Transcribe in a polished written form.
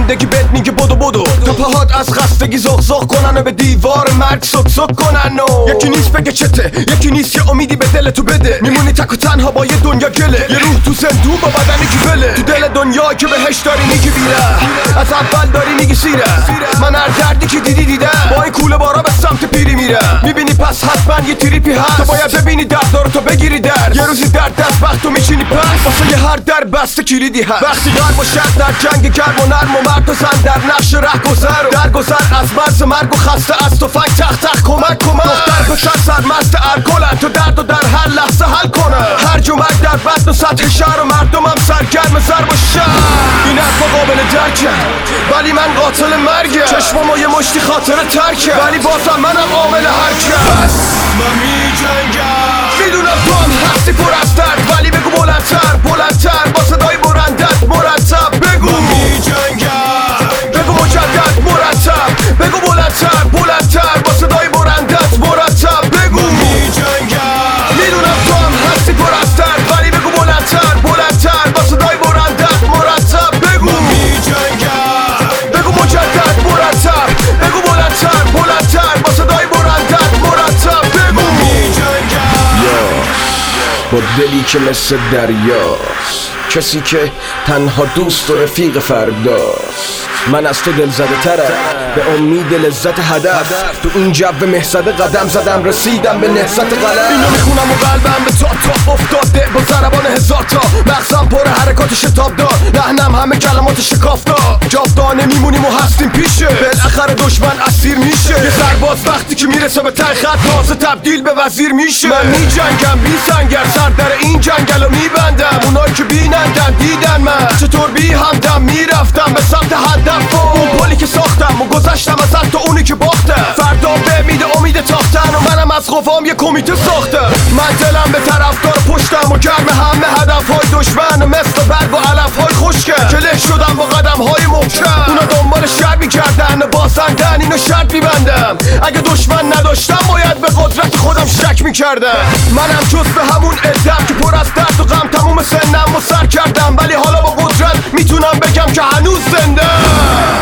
زندگی بهت میگه بدو تا پاهات از خستگی زغزغ کنن و به دیوار مرگ سک کنن و یکی نیست بگه چته، یکی نیست یه امیدی به دل تو بده. میمونی تک و تنها با یه دنیا گله، یه روح تو زندون با بدنی که بله. تو دل دنیا که بهش داری میگی بیره، از اول داری میگی سیره. من هر دردی که دیدم با این کوله بارا به سمت پیری میره. میبینی پس حتما یه تریپی هست، تو باید ببینی درد داره تو بگیری درد. یه روزی درد دست وقت تو میشینی پس واسه یه هر در بسته کلیدی هست. وقتی قلب و شهر در جنگ گرم و نرم و مرد و زن در نقش رهگذر و درگذر از مرز مرگ و خسته از تفنگ تخ کمک دختر پسر سرمست الکلن تو درد و در هر لحظه حل کنه. هر جمعک در بطن و سطح شهر و مردمم سرگرم ضرب و شهر. این حرفا قابل درکه ولی من قاتل مرگه. چشمامو یه مشتی خاطره ترکه ولی بازم منم عامل حرکه. بس من میجنگم، میدونم تو هم هستی پر از درد ولی بگو بلندتر با صدای برندت مرتب بگو. من میجنگم، بگو مجدد مرتب، بگو بلندتر با صدای برندت مرتب بگو. من میجنگم، میدونم تو هم هستی پر از درد ولی بگو بلندتر با صدای برندت مرتب بگو. من میجنگم، بگو مجدد مرتب، بگو بلندتر با صدای برندت مرتب بگو. من میجنگم با دلی که مثل دریاست، کسی که تنها دوست و رفیق فرداست. من از تو دل زده ترم به امید لذت هدف، تو این جو مهزده قدم زدم رسیدم به نهضت قلم. اینو میخونم و قلبم به تا افتاده با ضربان هزار تا. مغزم پر حرکات شتاب دار، لحنم همه کلمات شکافتا. جاودانه میمونیم و هستیم پیشه، بالاخره دشمن اسیر میشه. یه سرباز وقتی که میرسه به ته خط تازه تبدیل به وزیر میشه. من میجنگم بی سنگر، سر در این جنگل رو میبندم. اونایی که بینندن دیدن من چطور بی همدم میرفتم به سمت هدف. اون پلی که ساختم و گذشتم از تو اونی که باختم. فردا به امید تاختن و منم از قوام یه کمیته ساختم. من دلم به طرفدار پشتم و گرم همه هدفهای دشمن مثل برگ و علفهای خشکم که له شدم با قدمهای محکم. اونا دنبال شر میکردن بازندن اینو شرط میبندم. اگه دشمن نداشتم باید به قدرت خودم شک میکردم. منم جز به همون عدم که پر از درد و غم تموم سنم و سر کردم ولی حالا با قدرت میتونم بگم که هنوز زنده.